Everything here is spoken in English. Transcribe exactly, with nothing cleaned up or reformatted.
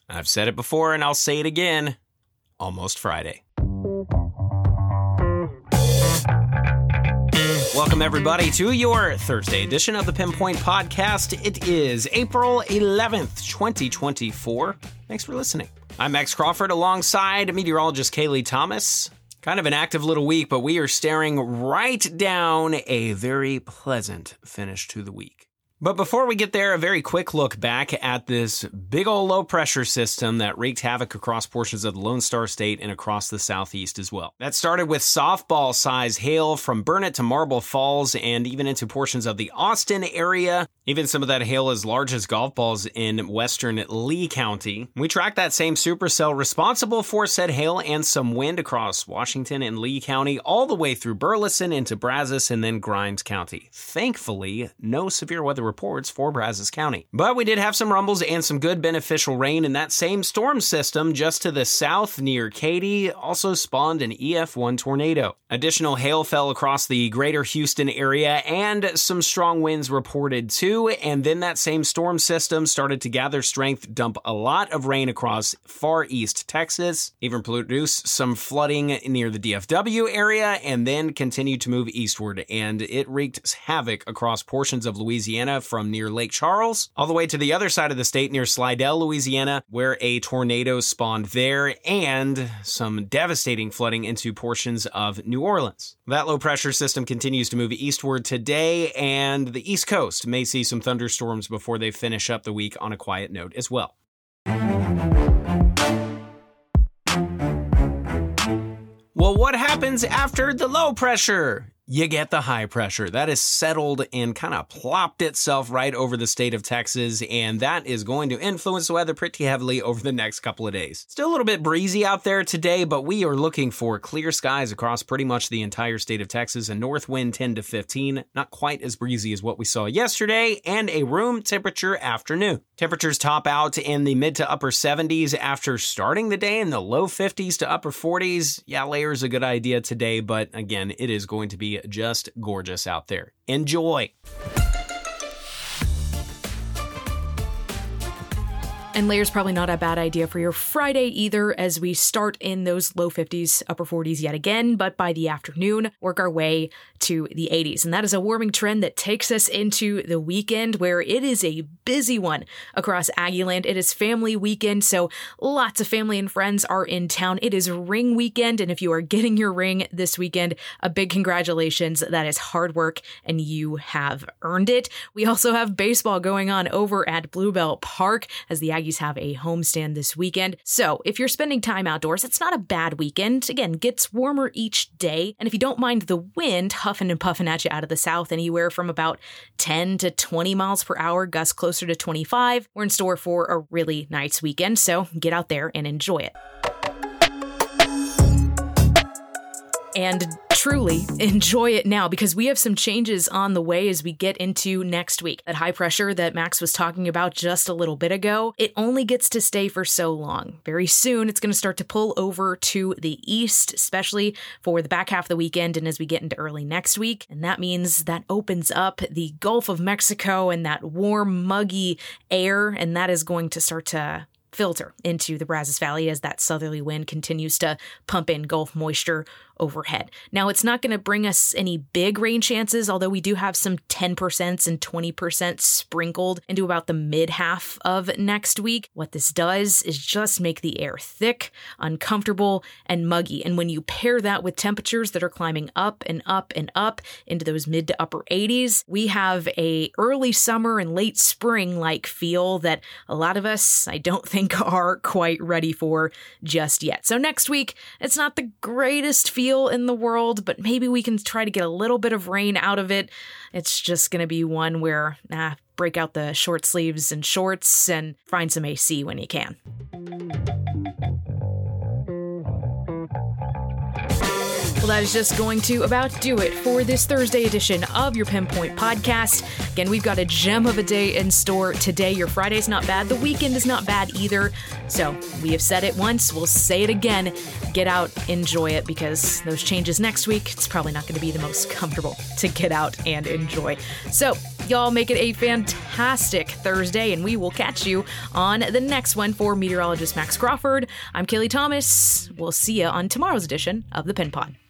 I've said it before and I'll say it again. Almost Friday. Welcome, everybody, to your Thursday edition of the Pinpoint Podcast. It is April eleventh, twenty twenty-four. Thanks for listening. I'm Max Crawford alongside meteorologist Kaylee Thomas. Kind of an active little week, but we are staring right down a very pleasant finish to the week. But before we get there, a very quick look back at this big old low pressure system that wreaked havoc across portions of the Lone Star State and across the southeast as well. That started with softball size hail from Burnett to Marble Falls and even into portions of the Austin area. Even some of that hail as large as golf balls in western Lee County. We tracked that same supercell responsible for said hail and some wind across Washington and Lee County all the way through Burleson into Brazos and then Grimes County. Thankfully, no severe weather reports for Brazos County. But we did have some rumbles and some good beneficial rain, and that same storm system just to the south near Katy also spawned an E F one tornado. Additional hail fell across the greater Houston area and some strong winds reported too. And then that same storm system started to gather strength, dump a lot of rain across far east Texas, even produce some flooding near the D F W area, and then continued to move eastward. And it wreaked havoc across portions of Louisiana from near Lake Charles, all the way to the other side of the state near Slidell, Louisiana, where a tornado spawned there, and some devastating flooding into portions of New Orleans. That low pressure system continues to move eastward today, and the East Coast may see some thunderstorms before they finish up the week on a quiet note as well. Well, what happens after the low pressure? You get the high pressure. That is settled and kind of plopped itself right over the state of Texas, and that is going to influence the weather pretty heavily over the next couple of days. Still a little bit breezy out there today, but we are looking for clear skies across pretty much the entire state of Texas, a north wind ten to fifteen, not quite as breezy as what we saw yesterday, and a room temperature afternoon. Temperatures top out in the mid to upper seventies after starting the day in the low fifties to upper forties. Yeah, layers a good idea today, but again, it is going to be just gorgeous out there. Enjoy. And layers probably not a bad idea for your Friday either, as we start in those low fifties, upper forties yet again, but by the afternoon, work our way to the eighties. And that is a warming trend that takes us into the weekend, where it is a busy one across Aggieland. It is family weekend, so lots of family and friends are in town. It is ring weekend, and if you are getting your ring this weekend, a big congratulations. That is hard work, and you have earned it. We also have baseball going on over at Bluebell Park, as the Aggies have a homestand this weekend. So if you're spending time outdoors, it's not a bad weekend. Again, gets warmer each day. And if you don't mind the wind huffing and puffing at you out of the south, anywhere from about ten to twenty miles per hour, gusts closer to twenty-five, we're in store for a really nice weekend. So get out there and enjoy it. And truly enjoy it now, because we have some changes on the way as we get into next week. That high pressure that Max was talking about just a little bit ago, it only gets to stay for so long. Very soon, it's going to start to pull over to the east, especially for the back half of the weekend and as we get into early next week. And that means that opens up the Gulf of Mexico and that warm, muggy air, and that is going to start to filter into the Brazos Valley as that southerly wind continues to pump in Gulf moisture overhead. Now, it's not going to bring us any big rain chances, although we do have some ten percent and twenty percent sprinkled into about the mid half of next week. What this does is just make the air thick, uncomfortable, and muggy. And when you pair that with temperatures that are climbing up and up and up into those mid to upper eighties, we have a early summer and late spring like feel that a lot of us, I don't think, are quite ready for just yet. So next week, it's not the greatest feel in the world, but maybe we can try to get a little bit of rain out of it. It's just going to be one where, ah, break out the short sleeves and shorts and find some A C when you can. Well, that is just going to about do it for this Thursday edition of your Pinpoint Podcast. Again, we've got a gem of a day in store today. Your Friday's not bad. The weekend is not bad either. So we have said it once. We'll say it again. Get out, enjoy it, because those changes next week, it's probably not going to be the most comfortable to get out and enjoy. So Y'all make it a fantastic Thursday, and we will catch you on the next one. For meteorologist Max Crawford, I'm Kaylee Thomas. We'll see you on tomorrow's edition of the Pin Pod.